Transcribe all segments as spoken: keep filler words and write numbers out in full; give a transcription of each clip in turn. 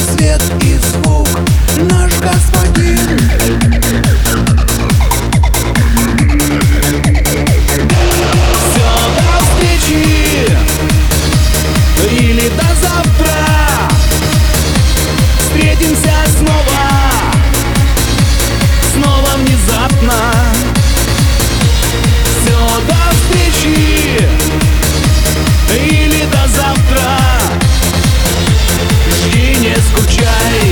свет и звук, наш господин. Все, до встречи или до завтра. Встретимся снова, снова внезапно. Все, до встречи или до завтра. Жди, не скучай.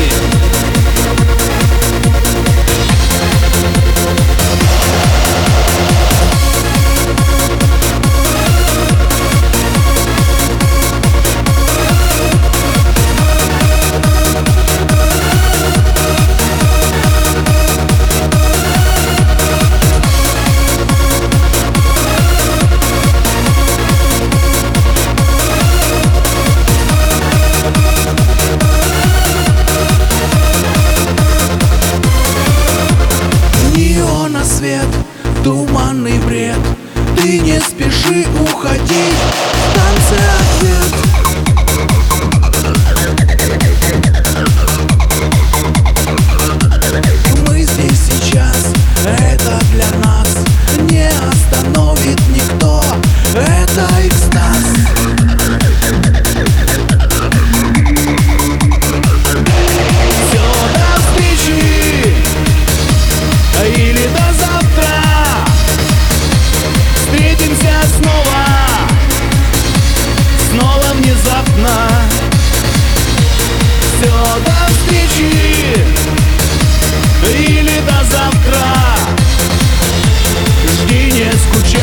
Свет, туманный бред, ты не спеши уходить, станция ответ. Мы здесь сейчас, это для нас, не остановит никто, это экстаз. Все, до встречи или до завтра. Встретимся снова, снова внезапно. Все, до встречи или до завтра. Жди, не скучай.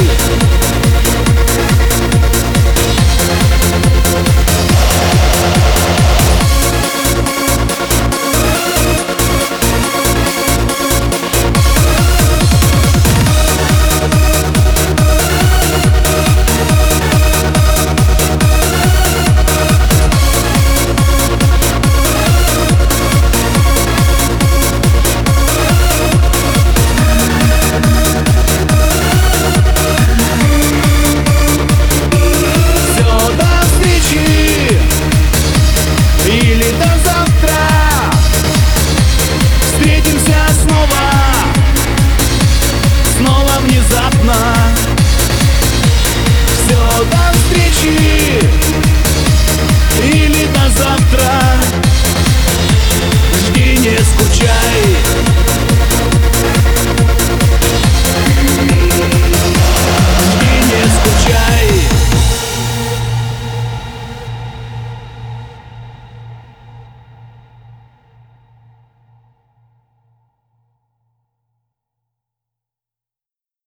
Или до завтра. Встретимся снова, снова внезапно. Все, до встречи или до завтра.